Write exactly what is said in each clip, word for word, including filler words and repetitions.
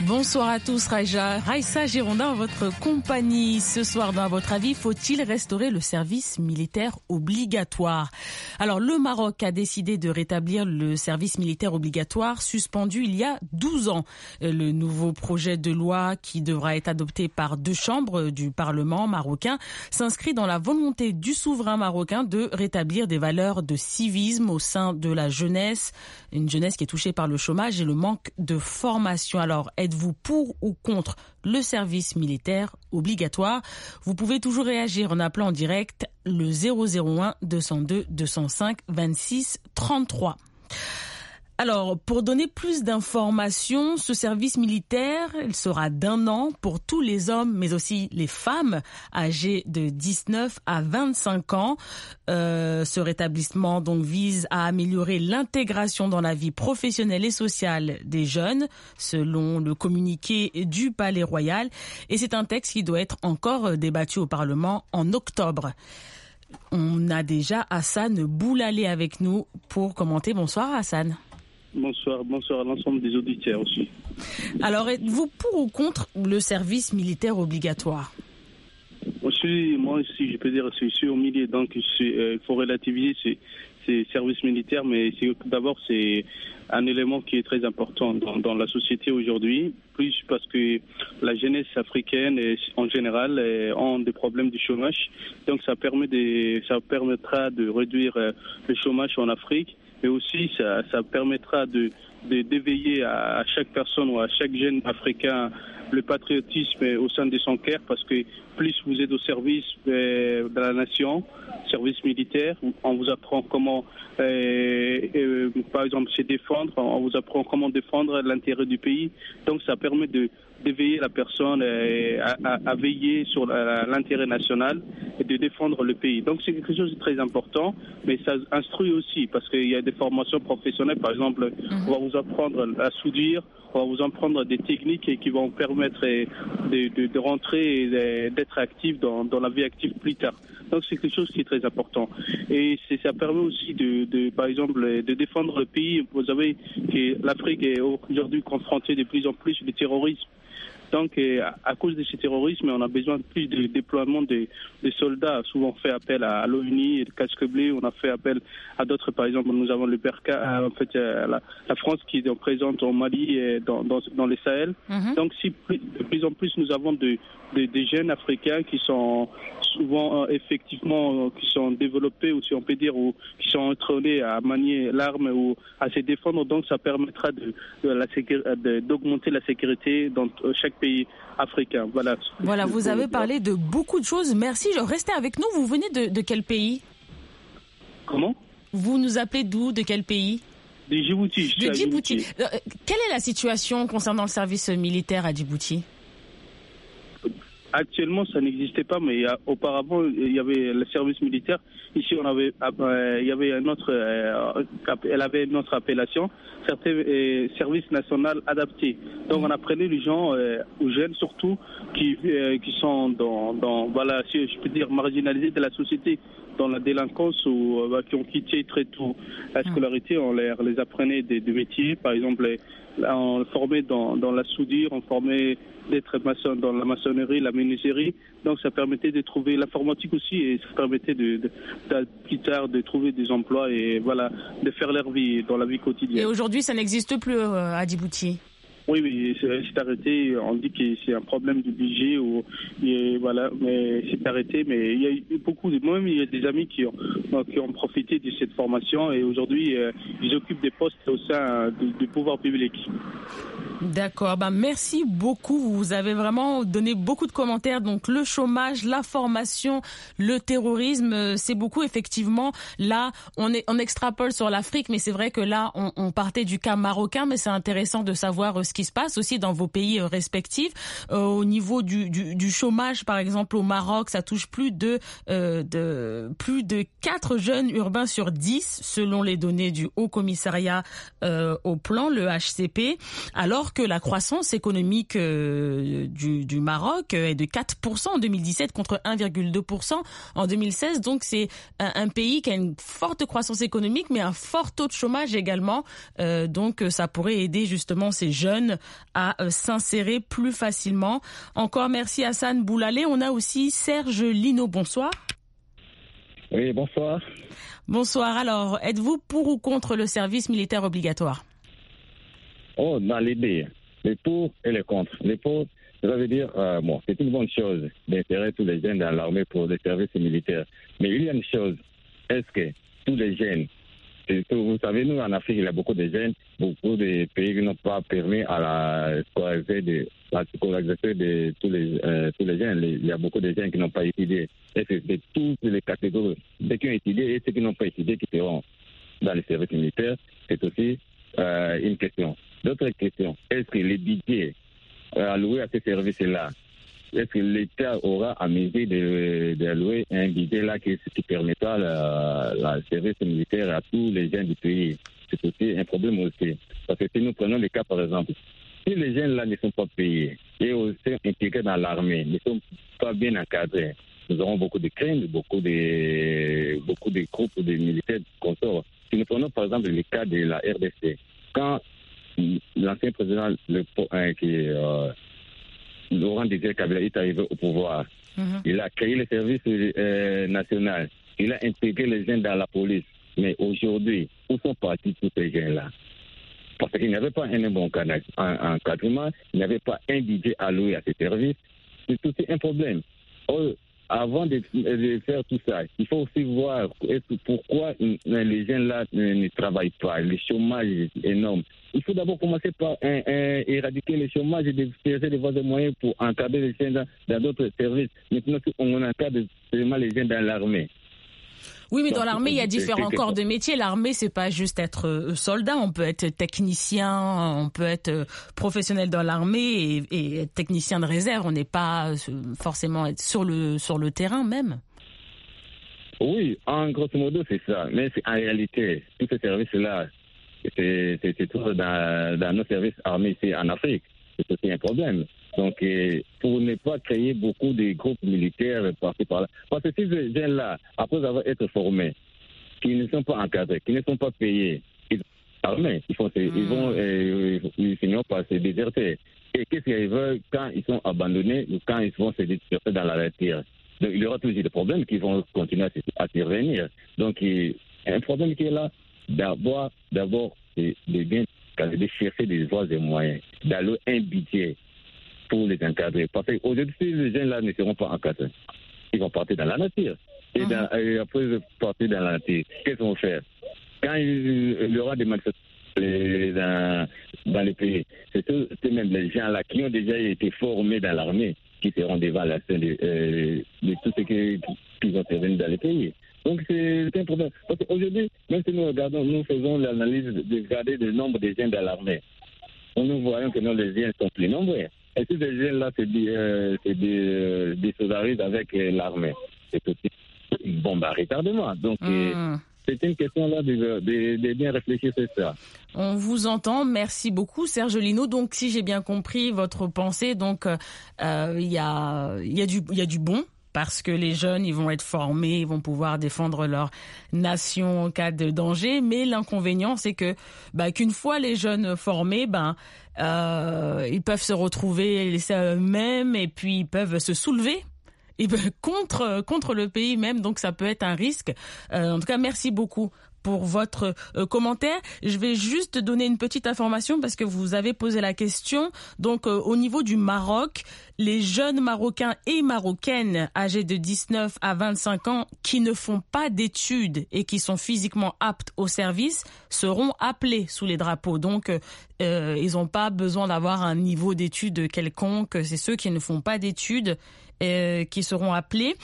Bonsoir à tous, Raïja. Raïssa Girondin en votre compagnie. Ce soir, dans votre avis, faut-il restaurer le service militaire obligatoire? Alors, le Maroc a décidé de rétablir le service militaire obligatoire suspendu il y a douze ans. Le nouveau projet de loi qui devra être adopté par deux chambres du Parlement marocain s'inscrit dans la volonté du souverain marocain de rétablir des valeurs de civisme au sein de la jeunesse, une jeunesse qui est touchée par le chômage et le manque de formation. Alors, êtes-vous pour ou contre le service militaire obligatoire? Vous pouvez toujours réagir en appelant en direct le zéro zéro un deux zéro deux deux zéro cinq vingt-six trente-trois. Alors, pour donner plus d'informations, ce service militaire, il sera d'un an pour tous les hommes, mais aussi les femmes âgées de dix-neuf à vingt-cinq ans. Euh, ce rétablissement donc vise à améliorer l'intégration dans la vie professionnelle et sociale des jeunes, selon le communiqué du Palais Royal. Et c'est un texte qui doit être encore débattu au Parlement en octobre. On a déjà Hassan Boulalé avec nous pour commenter. Bonsoir Hassan. Bonsoir, bonsoir à l'ensemble des auditeurs aussi. Alors, êtes-vous pour ou contre le service militaire obligatoire? Moi, je suis, moi aussi, je peux dire, je suis au milieu, donc il euh, faut relativiser ces, ces services militaires, mais c'est, d'abord, c'est un élément qui est très important dans, dans la société aujourd'hui, plus parce que la jeunesse africaine, en général, ont des problèmes de chômage, donc ça, permet de, ça permettra de réduire le chômage en Afrique. Et aussi, ça, ça permettra de, de, d'éveiller à chaque personne ou à chaque jeune africain le patriotisme au sein de son cœur, parce que plus vous êtes au service euh, de la nation, service militaire, on vous apprend comment, euh, euh, par exemple, se défendre, on vous apprend comment défendre l'intérêt du pays. Donc, ça permet de d'éveiller la personne euh, à, à, à veiller sur la, l'intérêt national et de défendre le pays. Donc c'est quelque chose de très important, mais ça instruit aussi, parce qu'il y a des formations professionnelles, par exemple, mm-hmm. on va vous apprendre à soudure, on va vous apprendre des techniques qui vont permettre de, de, de rentrer et d'être actif dans, dans la vie active plus tard. Donc c'est quelque chose qui est très important. Et c'est, ça permet aussi de, de, par exemple, de défendre le pays. Vous savez que l'Afrique est aujourd'hui confrontée de plus en plus au terrorisme. Donc, à cause de ce terrorisme, on a besoin de plus de déploiement de, de soldats. Souvent, on fait appel à l'ONU et le casque-bleu. On a fait appel à d'autres. Par exemple, nous avons le Berca, en fait, la, la France qui est présente au Mali et dans, dans, dans les Sahel. Mm-hmm. Donc, si plus, de plus en plus nous avons de, de, de jeunes Africains qui sont souvent, euh, effectivement, euh, qui sont développés, ou si on peut dire, ou qui sont entraînés à manier l'arme ou à se défendre, donc ça permettra de, de la sécur- de, d'augmenter la sécurité dans chaque pays africain. Voilà. Voilà, vous avez parlé de beaucoup de choses. Merci. Restez avec nous. Vous venez de, de quel pays? Comment? Vous nous appelez d'où? De quel pays? De Djibouti. Je suis de Djibouti. Djibouti. Euh, quelle est la situation concernant le service militaire à Djibouti? Actuellement, ça n'existait pas, mais auparavant, il y avait le service militaire. Ici, on avait, euh, il y avait un autre, euh, elle avait une autre appellation, certains euh, services national adapté. Donc, on apprenait les gens, euh, aux jeunes surtout, qui, euh, qui sont dans, dans, voilà, si je peux dire, marginalisés de la société, dans la délinquance ou euh, qui ont quitté très tôt la scolarité. On les, les apprenait des, des métiers, par exemple, on formait dans, dans la soudure, on formait d'être maçon dans la maçonnerie, la menuiserie. Donc ça permettait de trouver l'informatique aussi, et ça permettait de, de, de plus tard de trouver des emplois et voilà, de faire leur vie dans la vie quotidienne. Et aujourd'hui, ça n'existe plus euh, à Djibouti? Oui, oui, c'est, c'est arrêté. On dit que c'est un problème de budget, ou et voilà, mais c'est arrêté. Mais il y a eu beaucoup de, moi-même, il y a des amis qui ont qui ont profité de cette formation, et aujourd'hui, euh, ils occupent des postes au sein du, du pouvoir public. D'accord, ben merci beaucoup. Vous avez vraiment donné beaucoup de commentaires. Donc le chômage, la formation, le terrorisme, c'est beaucoup effectivement. Là, on est on extrapole sur l'Afrique, mais c'est vrai que là, on, on partait du cas marocain, mais c'est intéressant de savoir ce qui se passe aussi dans vos pays respectifs. Euh, au niveau du, du, du chômage, par exemple, au Maroc, ça touche plus de euh, de plus de quatre jeunes urbains sur dix, selon les données du Haut Commissariat euh, au Plan, le H C P, alors alors que la croissance économique euh, du, du Maroc est de quatre pour cent en deux mille dix-sept contre un virgule deux pour cent en deux mille seize. Donc c'est un, un pays qui a une forte croissance économique, mais un fort taux de chômage également. Euh, donc ça pourrait aider justement ces jeunes à euh, s'insérer plus facilement. Encore merci Hassan Boulalé. On a aussi Serge Lino. Bonsoir. Oui, bonsoir. Bonsoir. Alors, êtes-vous pour ou contre le service militaire obligatoire? Oh, dans l'idée, les pour et les contre. Les pour, ça veut dire, euh, bon, c'est une bonne chose d'intégrer tous les jeunes dans l'armée pour des services militaires. Mais il y a une chose, est-ce que tous les jeunes, vous savez, nous en Afrique, il y a beaucoup de jeunes, beaucoup de pays qui n'ont pas permis à la scolariser de, la scolariser de tous les, euh, tous les jeunes. Il y a beaucoup de jeunes qui n'ont pas étudié. Et c'est de toutes les catégories, ceux qui ont étudié et ceux qui n'ont pas étudié qui seront dans les services militaires. C'est aussi euh, une question. D'autres questions, est-ce que les budgets euh, alloués à ces services-là, est-ce que l'État aura à mesure d'allouer un budget là qui, qui permettra le service militaire à tous les jeunes du pays? C'est aussi un problème aussi. Parce que si nous prenons le cas, par exemple, si les jeunes là ne sont pas payés et aussi intégrés dans l'armée, ne sont pas bien encadrés, nous aurons beaucoup de craintes, beaucoup de, beaucoup de groupes de militaires consorts. Si nous prenons par exemple le cas de la R D C, quand l'ancien président le, euh, qui euh, Laurent Désiré Kabila est arrivé au pouvoir, mm-hmm. il a créé le service euh, national, il a intégré les jeunes dans la police. Mais aujourd'hui, où sont partis tous ces jeunes-là? Parce qu'il n'y avait pas un bon encadrement, il n'y avait pas un budget alloué à ces services. C'est aussi un problème. Or, avant de, de faire tout ça, il faut aussi voir pourquoi les jeunes-là ne, ne travaillent pas. Le chômage est énorme. Il faut d'abord commencer par un, un, éradiquer le chômage et faire des voies de moyens pour encadrer les jeunes dans d'autres services. Maintenant, on encadre seulement les jeunes dans l'armée. Oui, mais dans l'armée, il y a différents corps de métier. L'armée, c'est pas juste être soldat. On peut être technicien, on peut être professionnel dans l'armée et, et être technicien de réserve. On n'est pas forcément être sur le, sur le terrain même. Oui, en grosso modo, c'est ça. Mais en réalité, tous ces services-là, c'est, c'est, c'est tout dans, dans nos services armés ici en Afrique. C'est aussi un problème. Donc, euh, pour ne pas créer beaucoup de groupes militaires par-ci par-là. Parce que ces jeunes-là, après avoir été formés, qui ne sont pas encadrés, qui ne sont pas payés, ils sont armés, ils, font, mmh. ils vont euh, ils finiront par se déserter. Et qu'est-ce qu'ils veulent quand ils sont abandonnés ou quand ils vont se déserter dans la nature? Donc, il y aura toujours des problèmes qui vont continuer à survenir. Donc, il y a un problème qui est là. D'abord, d'abord c'est de bien de chercher des voies et moyens, d'allouer un budget pour les encadrer. Parce qu'aujourd'hui, si les jeunes là ne seront pas encadrés, ils vont partir dans la nature. Et, mmh. dans, et après partir dans la nature, qu'est-ce qu'ils vont faire? Quand il, il y aura des manifestations dans, dans les pays, c'est tout, c'est même les gens là qui ont déjà été formés dans l'armée qui seront devant la scène de, euh, de tout ce qui, qui vont intervenir dans les pays. Donc c'est, c'est un problème. Parce qu'aujourd'hui, même si nous regardons, nous faisons l'analyse de regarder le nombre de jeunes dans l'armée, nous voyons que non, les jeunes sont plus nombreux. Et tous ces jeunes-là se euh, euh, désolidarisent avec euh, l'armée. C'est aussi une bombe à retardement. Donc mmh. euh, c'est une question là de, de, de bien réfléchir sur ça. On vous entend, merci beaucoup Serge Lino. Donc si j'ai bien compris votre pensée, donc il euh, y a il y a du il y a du bon. Parce que les jeunes, ils vont être formés, ils vont pouvoir défendre leur nation en cas de danger. Mais l'inconvénient, c'est que bah, qu'une fois les jeunes formés, ben euh, ils peuvent se retrouver laissés à eux-mêmes et puis ils peuvent se soulever et ben, contre contre le pays même. Donc ça peut être un risque. Euh, en tout cas, merci beaucoup pour votre euh, commentaire. Je vais juste donner une petite information parce que vous avez posé la question. Donc, euh, au niveau du Maroc, les jeunes Marocains et Marocaines âgés de dix-neuf à vingt-cinq ans qui ne font pas d'études et qui sont physiquement aptes au service seront appelés sous les drapeaux. Donc, euh, ils n'ont pas besoin d'avoir un niveau d'études quelconque. C'est ceux qui ne font pas d'études Euh, qui seront appelés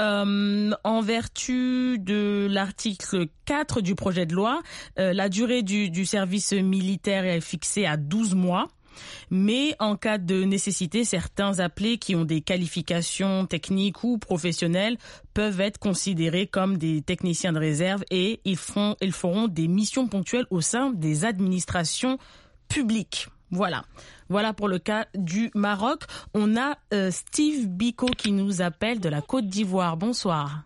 euh, en vertu de l'article quatre du projet de loi. Euh, la durée du, du service militaire est fixée à douze mois. Mais en cas de nécessité, certains appelés qui ont des qualifications techniques ou professionnelles peuvent être considérés comme des techniciens de réserve et ils, font, ils feront des missions ponctuelles au sein des administrations publiques. Voilà. Voilà pour le cas du Maroc. On a euh, Steve Biko qui nous appelle de la Côte d'Ivoire. Bonsoir.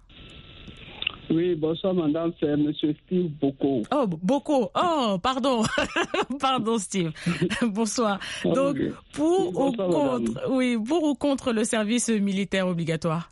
Oui, bonsoir madame, c'est monsieur Steve Boko. Oh, Boko. Oh, pardon. Pardon Steve. Bonsoir. Donc, pour bonsoir, ou contre, madame. oui, pour ou contre le service militaire obligatoire?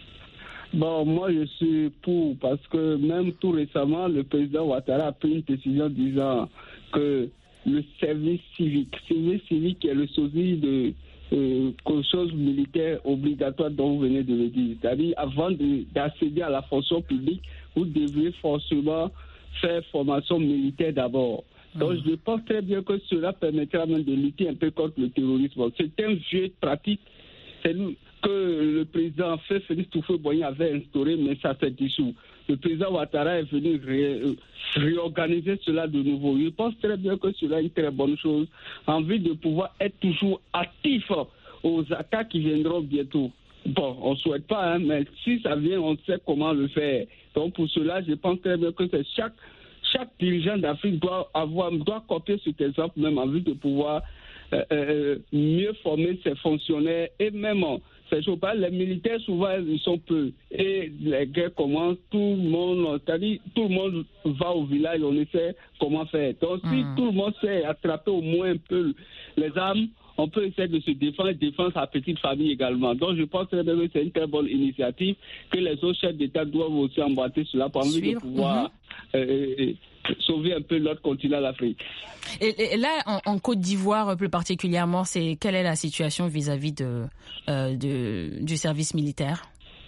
Bon, moi je suis pour, parce que même tout récemment, le président Ouattara a pris une décision disant que le service civique, service civique est le sosie de euh, chose militaire obligatoire dont vous venez de le dire. C'est-à-dire, avant de, d'accéder à la fonction publique, vous devez forcément faire formation militaire d'abord. Donc, mmh. je pense très bien que cela permettra même de lutter un peu contre le terrorisme. C'est un jeu pratique. C'est que le président Félix Houphouët-Boigny avait instauré, mais ça s'est dissous. Le président Ouattara est venu ré, réorganiser cela de nouveau. Je pense très bien que cela est une très bonne chose, en vue de pouvoir être toujours actif aux attaques qui viendront bientôt. Bon, on ne souhaite pas, hein, mais si ça vient, on sait comment le faire. Donc pour cela, je pense très bien que c'est chaque, chaque dirigeant d'Afrique doit avoir, doit copier cet exemple, même en vue de pouvoir euh, euh, mieux former ses fonctionnaires et même... C'est chaud, les militaires, souvent, ils sont peu. Et les guerres commencent, tout le monde, c'est-à-dire, tout le monde va au village, on essaie comment faire. Donc, si mmh. tout le monde sait attraper au moins un peu les armes, on peut essayer de se défendre et défendre sa petite famille également. Donc, je pense que c'est une très bonne initiative, que les autres chefs d'État doivent aussi emboîter cela pour envie de pouvoir mmh. euh, sauver un peu notre continent, l'Afrique. Et, et là, en, en Côte d'Ivoire plus particulièrement, c'est quelle est la situation vis-à-vis de, euh, de, du service militaire?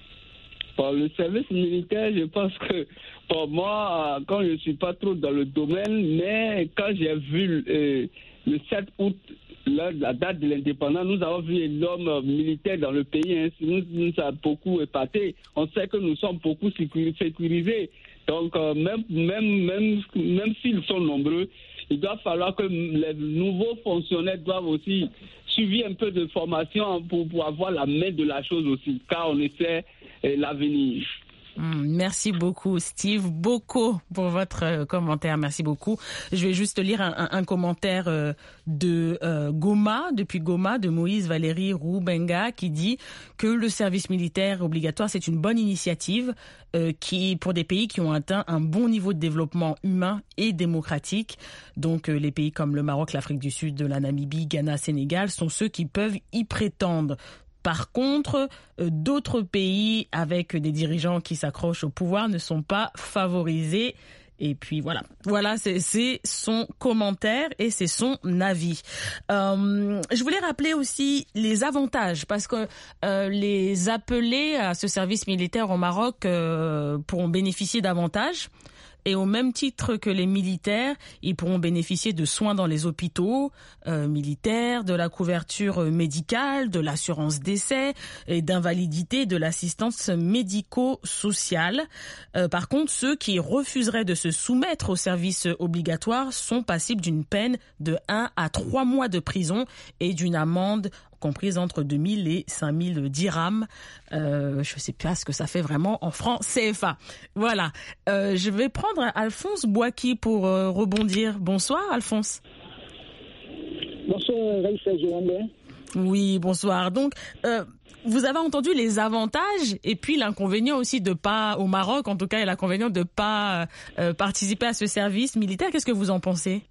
Bon, le service militaire, je pense que pour moi, quand je ne suis pas trop dans le domaine, mais quand j'ai vu euh, le sept août, la, la date de l'indépendance, nous avons vu l'homme militaire dans le pays. Hein, nous, nous a beaucoup épaté. On sait que nous sommes beaucoup sécurisés. Donc, euh, même, même, même, même s'ils sont nombreux, il doit falloir que les nouveaux fonctionnaires doivent aussi suivre un peu de formation pour, pour avoir la main de la chose aussi, car on essaie euh, l'avenir. Merci beaucoup Steve Boko pour votre commentaire, merci beaucoup. Je vais juste lire un, un, un commentaire de euh, Goma, depuis Goma, de Moïse Valérie Roubenga, qui dit que le service militaire obligatoire c'est une bonne initiative euh, qui pour des pays qui ont atteint un bon niveau de développement humain et démocratique. Donc euh, les pays comme le Maroc, l'Afrique du Sud, la Namibie, Ghana, Sénégal sont ceux qui peuvent y prétendre. Par contre, euh, d'autres pays avec des dirigeants qui s'accrochent au pouvoir ne sont pas favorisés. Et puis voilà, voilà, c'est, c'est son commentaire et c'est son avis. Euh, je voulais rappeler aussi les avantages parce que euh, les appelés à ce service militaire au Maroc euh, pourront bénéficier d'avantages. Et au même titre que les militaires, ils pourront bénéficier de soins dans les hôpitaux euh, militaires, de la couverture médicale, de l'assurance décès et d'invalidité, de l'assistance médico-sociale. Euh, par contre, ceux qui refuseraient de se soumettre au service obligatoire sont passibles d'une peine de un à trois mois de prison et d'une amende comprise entre deux mille et cinq mille dirhams. Euh, je ne sais pas ce que ça fait vraiment en francs C F A. Voilà. Euh, je vais prendre Alphonse Boaki pour euh, rebondir. Bonsoir, Alphonse. Bonsoir, Raïssa Girondin. Oui, bonsoir. Donc, euh, vous avez entendu les avantages et puis l'inconvénient aussi de pas, au Maroc en tout cas, et l'inconvénient de pas euh, participer à ce service militaire. Qu'est-ce que vous en pensez?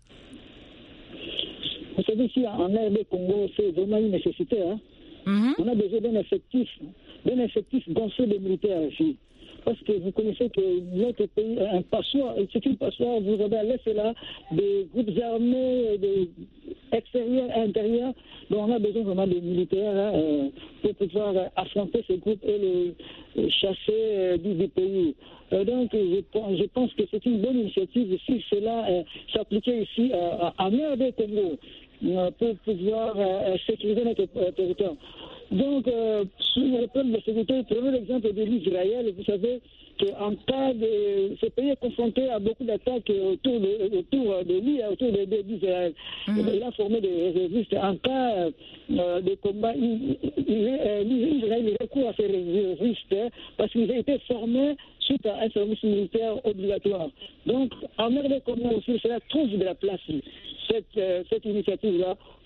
Vous savez, ici, en R D Congo, c'est vraiment une nécessité. Hein? Mm-hmm. On a besoin d'un effectif, d'un effectif dansé de militaires ici. Parce que vous connaissez que notre pays est un passoire, c'est une passoire, vous regardez, c'est là, des groupes armés, des extérieurs, intérieurs, donc on a besoin vraiment de militaires hein, euh, pour pouvoir affronter ces groupes et les, les chasser euh, du, du pays. Euh, donc je pense, je pense que c'est une bonne initiative si cela euh, s'appliquait ici euh, en R D Congo euh, pour pouvoir euh, sécuriser notre euh, territoire. Donc, euh, sur le plan de la sécurité, prenez l'exemple de l'Israël. Vous savez qu'en cas de... Ce pays est confronté à beaucoup d'attaques autour de, autour de lui, autour de, de, d'Israël. Mmh. Il a formé des réservistes. En cas euh, de combat, il, il, il, Israël recourt à ces réservistes hein, parce qu'ils ont été formés suite à un service militaire obligatoire. Donc, en R D Congo aussi, cela trouve de la place. Cette, euh, cette initiative-là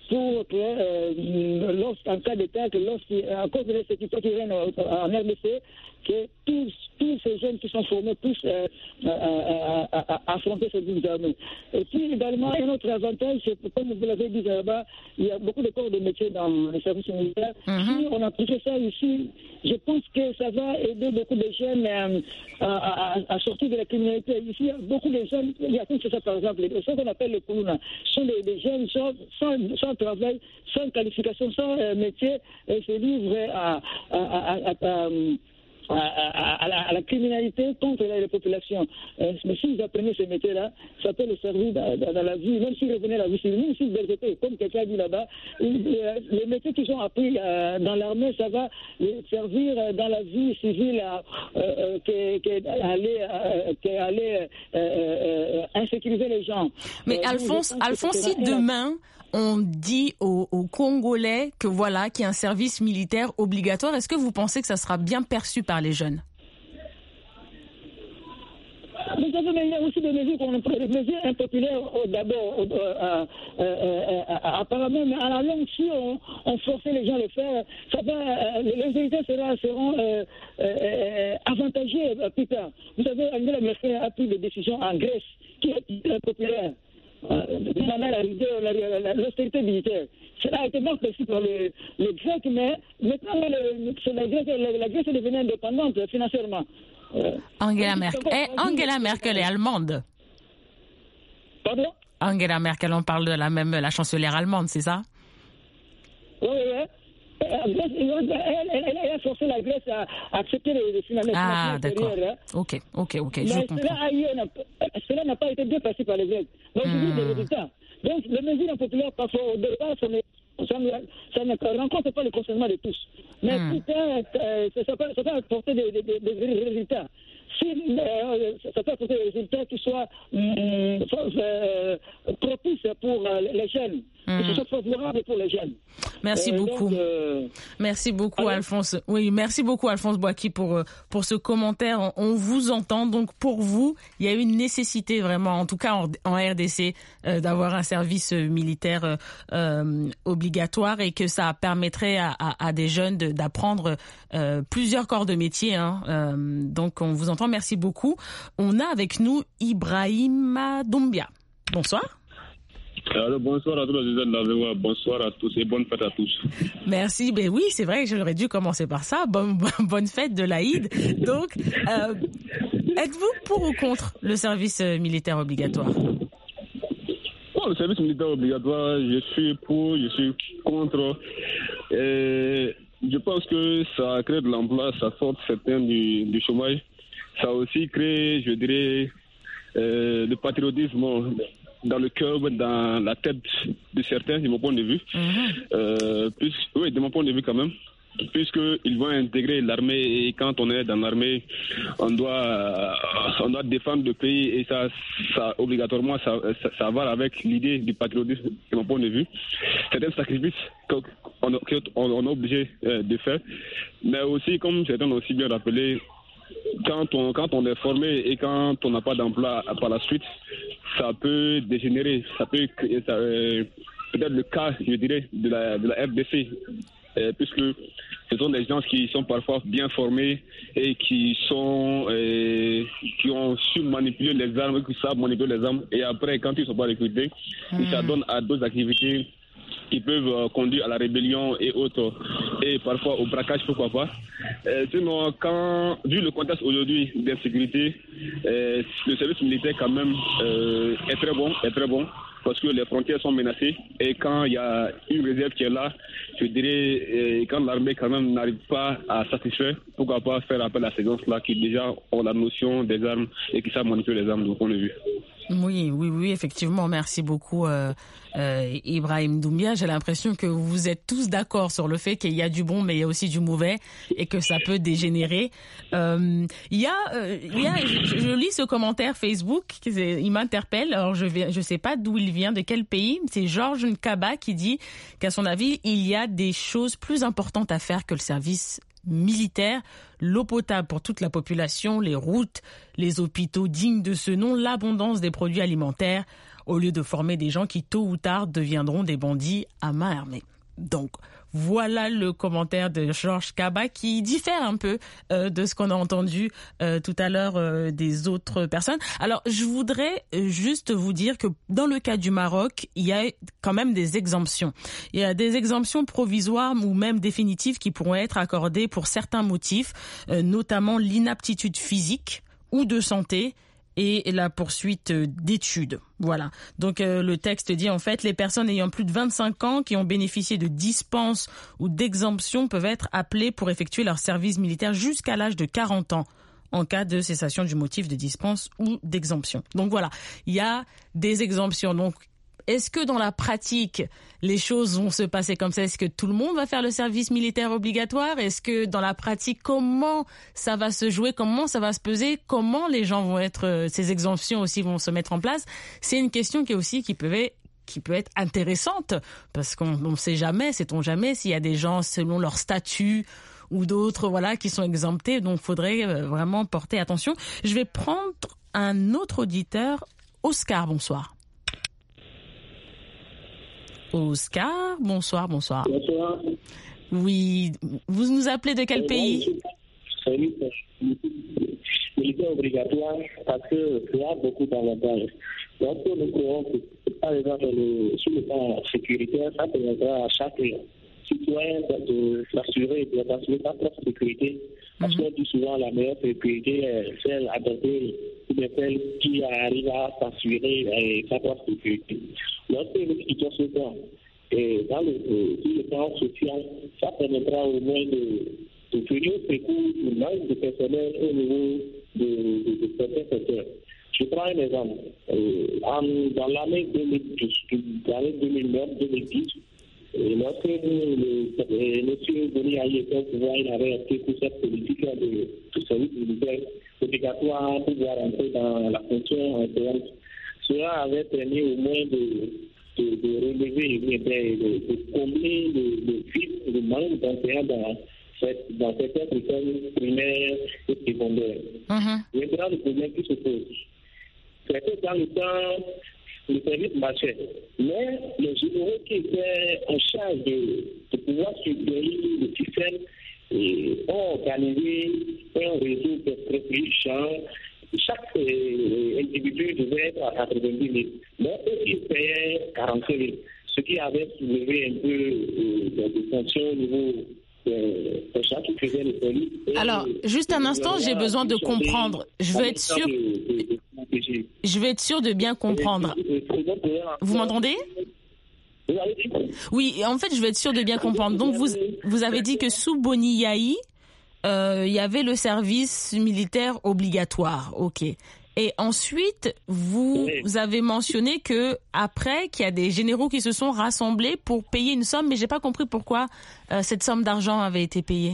pour que, euh, en cas d'attaque, à cause de l'insécurité qui règne en R D C, que tous, tous ces jeunes qui sont formés puissent euh, à, à, à, à affronter ces groupes armés. Et puis également, un autre avantage, c'est que, comme vous l'avez dit là-bas, il y a beaucoup de corps de métier dans les services militaires. Mm-hmm. Si on applique ça ici, je pense que ça va aider beaucoup de jeunes euh, à, à, à sortir de la criminalité. Ici, il y a beaucoup de jeunes, il y a tout ça par exemple, ce qu'on appelle les Koulouna, sont des, des jeunes sans, sans, sans travail, sans qualification, sans euh, métier, et se livrent à, à, à, à, à À, à, à, la, à la criminalité contre les populations. Euh, mais s'ils apprenaient ce métier-là, ça peut les servir dans, dans, dans la vie, même s'ils revenaient à la vie civile, même s'ils désertaient, comme quelqu'un a dit là-bas, les métiers qu'ils ont appris euh, dans l'armée, ça va les servir dans la vie civile à euh, aller euh, euh, euh, insécuriser les gens. Mais euh, Alphonse, Alphonse, si demain on dit aux, aux Congolais que voilà, qu'il y a un service militaire obligatoire, est-ce que vous pensez que ça sera bien perçu par les jeunes? Vous savez, mais il y a aussi des mesures, des mesures impopulaires d'abord, euh, euh, euh, euh, apparemment, mais à la longue, si on, on forçait les gens à le faire, ça va, euh, les militaires seront, seront euh, euh, avantagés plus tard. Vous savez, Angela Merkel a pris des décisions en Grèce qui est impopulaire. L'austérité militaire. Cela a été mal perçu par les, les Grecs, mais maintenant le, la, Grèce, la, la Grèce est devenue indépendante financièrement. Euh, Angela Merkel. Eh, Angela Merkel est allemande. Pardon? Angela Merkel, on parle de la même, la chancelière allemande, c'est ça? Oui, oui. Elle, elle, elle a forcé la Grèce à accepter les, les financements. Ah, d'accord. Hein. Ok, ok, ok. Mais je cela, comprends. a eu, cela n'a pas été bien passé par les Grecs. Donc, mmh. des résultats. Donc, les mesures impopulaires, parfois, au départ, ça ne, ça ne, ça ne rencontre pas le consentement de tous. Mais mmh. plus tard, euh, ça, peut, ça peut apporter des, des, des, des résultats. Si euh, ça peut apporter des résultats qui soient euh, euh, propices pour euh, les jeunes, mmh. qui soient favorables pour les jeunes. Merci euh, beaucoup. Donc, euh... Merci beaucoup, alors... Alphonse. Oui, merci beaucoup, Alphonse Boaki, pour, pour ce commentaire. On, on vous entend. Donc, pour vous, il y a une nécessité vraiment, en tout cas en, en R D C, euh, d'avoir un service militaire euh, obligatoire et que ça permettrait à, à, à des jeunes de, d'apprendre euh, plusieurs corps de métier. Hein. Euh, donc, on vous entend. Merci beaucoup. On a avec nous Ibrahima Doumbia. Bonsoir. Alors, bonsoir à tous les jeunes d'Avewa, bonsoir à tous et bonne fête à tous. Merci, ben oui, c'est vrai que j'aurais dû commencer par ça. Bonne, bonne fête de l'Aïd. Donc, euh, êtes-vous pour ou contre le service militaire obligatoire? Bon, le service militaire obligatoire, je suis pour, je suis contre. Et je pense que ça crée de l'emploi, ça sort certains du, du chômage. Ça a aussi créé, je dirais, euh, le patriotisme dans le cœur, dans la tête de certains, de mon point de vue. Mm-hmm. Euh, plus, oui, de mon point de vue quand même. Puisqu'ils vont intégrer l'armée et quand on est dans l'armée, on doit, on doit défendre le pays et ça, ça obligatoirement, ça, ça, ça va avec l'idée du patriotisme, de mon point de vue. C'est un sacrifice qu'on on est obligé de faire. Mais aussi, comme certains ont aussi bien rappelé, Quand on, quand on est formé et quand on n'a pas d'emploi par la suite, ça peut dégénérer. Ça peut ça, euh, peut-être le cas, je dirais, de la, de la R D C, euh, puisque ce sont des gens qui sont parfois bien formés et qui sont euh, qui ont su manipuler les armes, qui savent manipuler les armes. Et après, quand ils ne sont pas recrutés, mmh. ils s'adonnent à d'autres activités qui peuvent euh, conduire à la rébellion et autres, et parfois au braquage, pourquoi pas. Euh, sinon, quand, vu le contexte aujourd'hui d'insécurité, euh, le service militaire quand même euh, est très bon, est très bon, parce que les frontières sont menacées, et quand il y a une réserve qui est là, je dirais, euh, quand l'armée quand même n'arrive pas à satisfaire, pourquoi pas faire appel à ces gens-là qui déjà ont la notion des armes et qui savent manipuler les armes de mon point de vue. Oui, oui, oui, effectivement. Merci beaucoup, euh, euh, Ibrahim Doumbia. J'ai l'impression que vous êtes tous d'accord sur le fait qu'il y a du bon, mais il y a aussi du mauvais et que ça peut dégénérer. Euh, il y a, euh, il y a, je, je lis ce commentaire Facebook, il m'interpelle. Alors je vais, je sais pas d'où il vient, de quel pays. C'est Georges Nkaba qui dit qu'à son avis, il y a des choses plus importantes à faire que le service militaire, l'eau potable pour toute la population, les routes, les hôpitaux dignes de ce nom, l'abondance des produits alimentaires, au lieu de former des gens qui tôt ou tard deviendront des bandits à main armée. Donc, voilà le commentaire de Georges Kaba qui diffère un peu euh, de ce qu'on a entendu euh, tout à l'heure euh, des autres personnes. Alors, je voudrais juste vous dire que dans le cas du Maroc, il y a quand même des exemptions. Il y a des exemptions provisoires ou même définitives qui pourront être accordées pour certains motifs, euh, notamment l'inaptitude physique ou de santé et la poursuite d'études. Voilà. Donc euh, le texte dit en fait les personnes ayant plus de vingt-cinq ans qui ont bénéficié de dispenses ou d'exemptions peuvent être appelées pour effectuer leur service militaire jusqu'à l'âge de quarante ans en cas de cessation du motif de dispense ou d'exemption. Donc voilà, il y a des exemptions. Donc est-ce que dans la pratique, les choses vont se passer comme ça? Est-ce que tout le monde va faire le service militaire obligatoire? Est-ce que dans la pratique, comment ça va se jouer? Comment ça va se peser? Comment les gens vont être, ces exemptions aussi vont se mettre en place? C'est une question qui est aussi, qui peut être, qui peut être intéressante parce qu'on ne sait jamais, sait-on jamais s'il y a des gens selon leur statut ou d'autres, voilà, qui sont exemptés. Donc, il faudrait vraiment porter attention. Je vais prendre un autre auditeur. Oscar, bonsoir. Oscar, bonsoir, bonsoir. Bonsoir. Oui, vous nous appelez de quel pays? Militaire obligatoire parce que il y a beaucoup d'avantages. Donc, nous croyons que, par exemple, le, sur le plan sécuritaire, ça permettra à chaque citoyen de s'assurer et d'assurer sa propre sécurité. Parce qu'on dit souvent la meilleure sécurité est celle adoptée de celle qui arrive à s'assurer sa propre sécurité. Lorsque nous quittons ce temps, et dans le, euh, sur le plan social, ça permettra au moins de, de venir au secours du manque de personnel au niveau de, de, de certains secteurs. Je prends un exemple. Euh, en, dans l'année deux mille neuf deux mille dix, lorsque le monsieur Boni Aïe était au pouvoir, il avait opté pour cette politique de, de service militaire obligatoire pour pouvoir entrer dans la fonction interne. Cela avait permis au moins de, de, de relever, de, de, de combler le, le vide, le manque d'intérêt dans, cette, dans certaines écoles primaires et secondaires. Uh-huh. Maintenant, le problème qui se pose, c'est que dans le temps, le service marchait. Mais les généraux qui étaient en charge de, de pouvoir surveiller le système et ont organisé un réseau de prescription. Chaque euh, individu devait être à quatre-vingt-dix mille. Mais eux, ils payaient quarante-cinq mille. Ce qui avait soulevé un peu euh, de tensions au niveau des gens qui faisaient le service. Alors, juste un instant, j'ai besoin de comprendre. Je veux être sûr. Je veux être sûr de bien comprendre. Vous m'entendez? Oui, en fait, je veux être sûr de bien comprendre. Donc, vous, vous avez dit que sous Boni Yahi, euh, il y avait le service militaire obligatoire. OK. Et ensuite, vous, vous avez mentionné que après, qu'il y a des généraux qui se sont rassemblés pour payer une somme, mais j'ai pas compris pourquoi euh, cette somme d'argent avait été payée.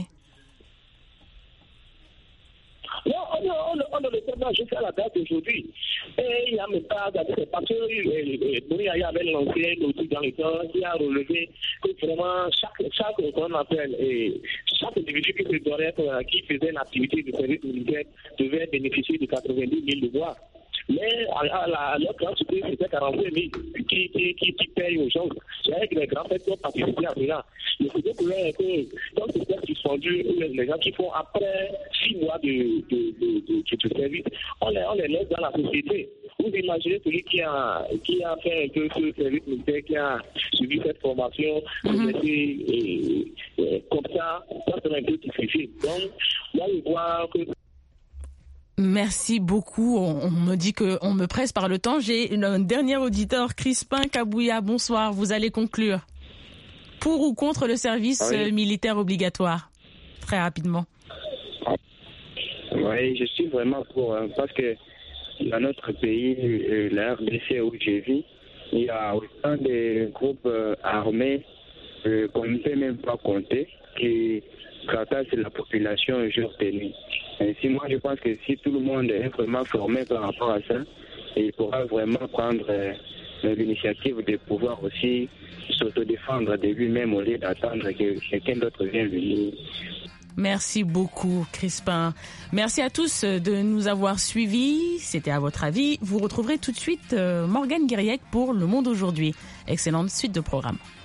Non, on, on, on, on ne le sait pas jusqu'à la date d'aujourd'hui. Et il n'y a même pas d'adresse parce que Boni Yahi avait lancé un outil dans le temps qui a relevé que vraiment chaque, chaque qu'on appelle, et chaque individu qui, se donnait, qui faisait l'activité de service militaire devait bénéficier de quatre-vingt-dix mille de voix. Mais à, à, à notre grande surprise, c'était quarante-cinq mille qui, qui, qui, qui payent aux gens. C'est avec les grands faits qui ont participé à cela. Le second problème est que quand c'était suspendu, les gens qui font après six mois de, de, de, de, de, de service, on les, on les laisse dans la société. Vous imaginez celui qui a, qui a fait un peu ce service militaire, qui a suivi cette formation, mm-hmm. et, et, et, comme ça, ça serait un peu difficile. Donc, là, on voit que Merci beaucoup. On, on me dit qu'on me presse par le temps. J'ai un dernier auditeur, Crispin Kabouya. Bonsoir. Vous allez conclure. Pour ou contre le service oui. militaire obligatoire? Très rapidement. Oui, je suis vraiment pour. Hein, parce que dans notre pays, la R D C où je vis, il y a autant de groupes armés euh, qu'on ne peut même pas compter qui traquent la population jour et nuit. Ainsi, moi, je pense que si tout le monde est vraiment formé par rapport à ça, il pourra vraiment prendre euh, l'initiative de pouvoir aussi s'autodéfendre de lui-même au lieu d'attendre que quelqu'un d'autre vienne venir. Merci beaucoup, Crispin. Merci à tous de nous avoir suivis. C'était à votre avis. Vous retrouverez tout de suite Morgane Guiriec pour Le Monde aujourd'hui. Excellente suite de programme.